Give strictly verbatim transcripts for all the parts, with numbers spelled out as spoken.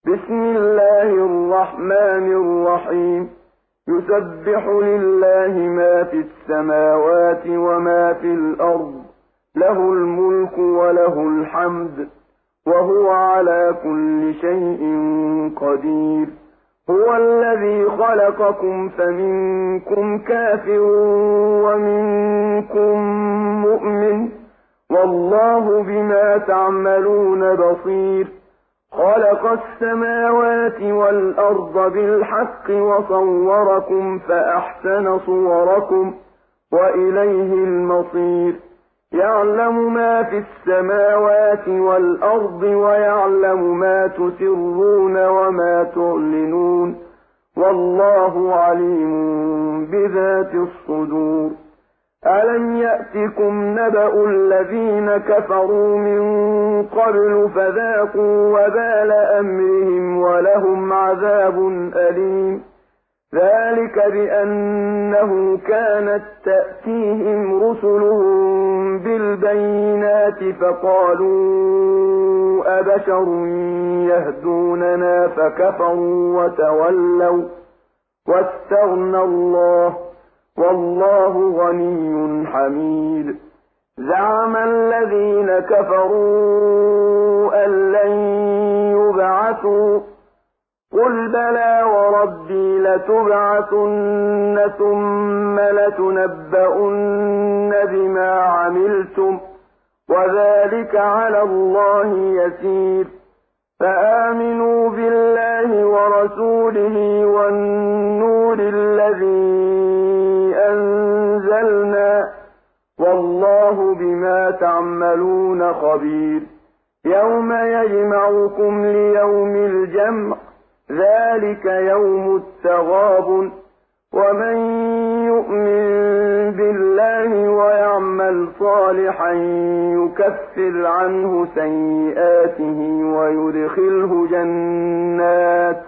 بسم الله الرحمن الرحيم يسبح لله ما في السماوات وما في الأرض له الملك وله الحمد وهو على كل شيء قدير هو الذي خلقكم فمنكم كافر ومنكم مؤمن والله بما تعملون بصير خلق السماوات والأرض بالحق وصوركم فأحسن صوركم وإليه المصير يعلم ما في السماوات والأرض ويعلم ما تسرون وما تعلنون والله عليم بذات الصدور ألم يأتكم نبأ الذين كفروا من قبل فذاقوا وبال أمرهم ولهم عذاب أليم ذلك بأنه كانت تأتيهم رسلهم بالبينات فقالوا أبشر يهدوننا فكفروا وتولوا واستغنى الله والله غني حميد زعم الذين كفروا أن لن يبعثوا قل بلى وربي لتبعثن ثم لتنبؤن بما عملتم وذلك على الله يسير فآمنوا بالله ورسوله والنور الذي أنزلنا والله بما تعملون خبير يوم يجمعكم ليوم الجمع ذلك يوم التغابن ومن يؤمن بالله ويعمل صالحا يكفر عنه سيئاته ويدخله جنات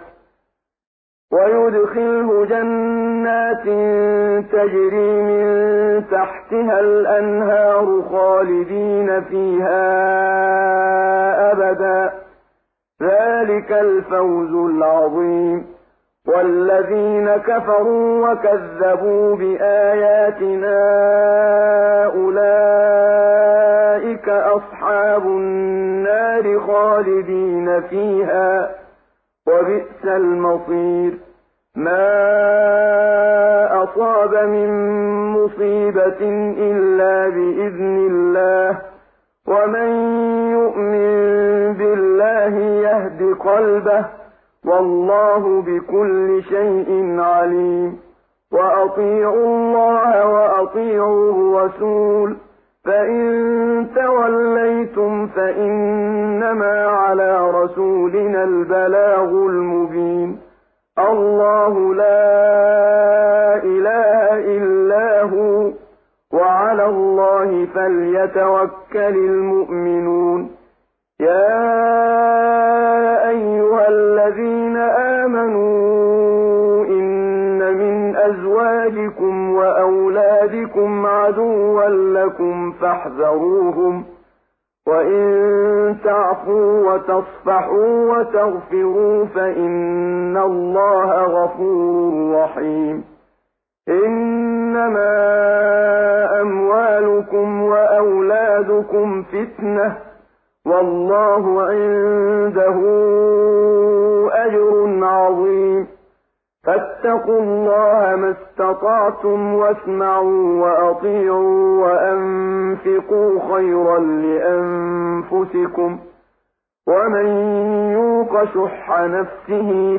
ويدخله جنات تجري من تحتها الأنهار خالدين فيها أبدا ذلك الفوز العظيم والذين كفروا وكذبوا بآياتنا أولئك أصحاب النار خالدين فيها وبئس المصير ما أصاب من مصيبة إلا بإذن الله ومن يؤمن بالله يهد قلبه والله بكل شيء عليم وأطيعوا الله وأطيعوا الرسول فإن توليتم فإنما على رسولنا البلاغ المبين الله لا إله إلا هو وعلى الله فليتوكل المؤمنون يا أيها الذين آمنوا إن من أزواجكم وأولادكم عدوا لكم فاحذروهم وإن تعفوا وتصفحوا وتغفروا فإن الله غفور رحيم إنما أموالكم وأولادكم فتنة والله عنده أجر عظيم فاتقوا الله ما استطعتم واسمعوا وأطيعوا وأنفقوا خيرا لأنفسكم ومن يوق شح نفسه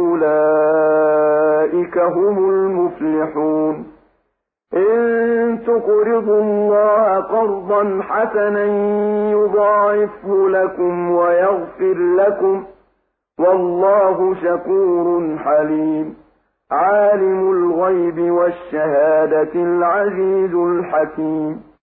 فأولئك هم المفلحون إن تقرضوا الله قرضا حسنا يضاعفه لكم ويغفر لكم والله شكور حليم عالم الغيب والشهادة العزيز الحكيم